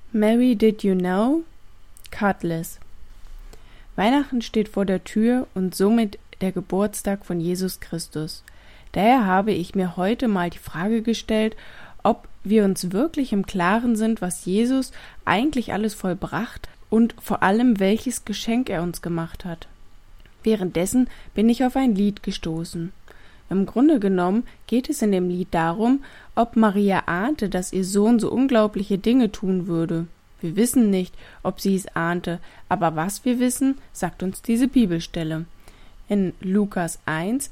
Mary, did you know? Cutlass. Weihnachten steht vor der Tür und somit der Geburtstag von Jesus Christus. Daher habe ich mir heute mal die Frage gestellt, ob wir uns wirklich im Klaren sind, was Jesus eigentlich alles vollbracht und vor allem welches Geschenk er uns gemacht hat. Währenddessen bin ich auf ein Lied gestoßen. Im Grunde genommen geht es in dem Lied darum, ob Maria ahnte, dass ihr Sohn so unglaubliche Dinge tun würde. Wir wissen nicht, ob sie es ahnte, aber was wir wissen, sagt uns diese Bibelstelle. In Lukas 1,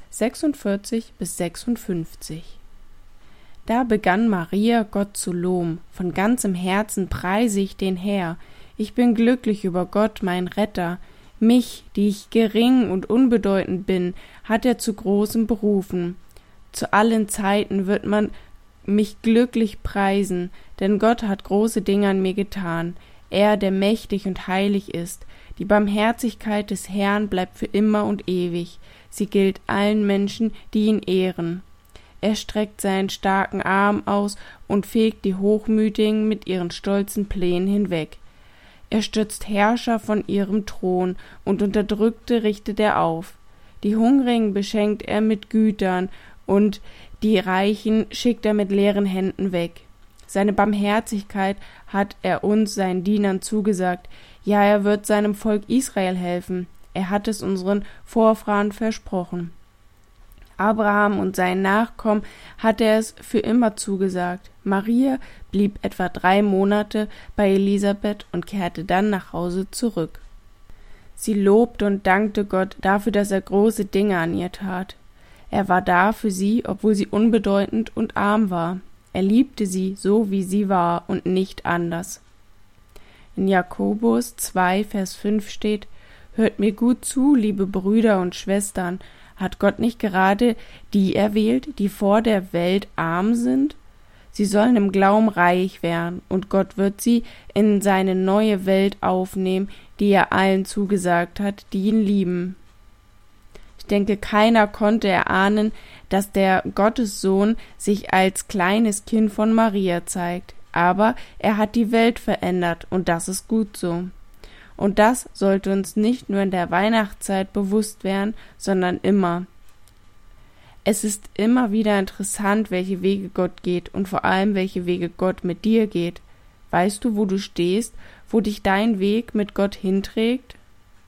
46-56. Da begann Maria, Gott zu loben, von ganzem Herzen preise ich den Herr. Ich bin glücklich über Gott, mein Retter. Mich, die ich gering und unbedeutend bin, hat er zu Großem berufen. Zu allen Zeiten wird man mich glücklich preisen, denn Gott hat große Dinge an mir getan. Er, der mächtig und heilig ist. Die Barmherzigkeit des Herrn bleibt für immer und ewig. Sie gilt allen Menschen, die ihn ehren. Er streckt seinen starken Arm aus und fegt die Hochmütigen mit ihren stolzen Plänen hinweg. Er stürzt Herrscher von ihrem Thron und Unterdrückte richtet er auf. Die Hungrigen beschenkt er mit Gütern und die Reichen schickt er mit leeren Händen weg. Seine Barmherzigkeit hat er uns, seinen Dienern, zugesagt. Ja, er wird seinem Volk Israel helfen. Er hat es unseren Vorfahren versprochen. Abraham und seinen Nachkommen hat er es für immer zugesagt. Maria blieb etwa 3 Monate bei Elisabeth und kehrte dann nach Hause zurück. Sie lobte und dankte Gott dafür, dass er große Dinge an ihr tat. Er war da für sie, obwohl sie unbedeutend und arm war. Er liebte sie so, wie sie war und nicht anders. In Jakobus 2, Vers 5 steht: Hört mir gut zu, liebe Brüder und Schwestern, hat Gott nicht gerade die erwählt, die vor der Welt arm sind? Sie sollen im Glauben reich werden, und Gott wird sie in seine neue Welt aufnehmen, die er allen zugesagt hat, die ihn lieben. Ich denke, keiner konnte erahnen, dass der Gottessohn sich als kleines Kind von Maria zeigt, aber er hat die Welt verändert, und das ist gut so. Und das sollte uns nicht nur in der Weihnachtszeit bewusst werden, sondern immer. Es ist immer wieder interessant, welche Wege Gott geht und vor allem, welche Wege Gott mit dir geht. Weißt du, wo du stehst, wo dich dein Weg mit Gott hinträgt?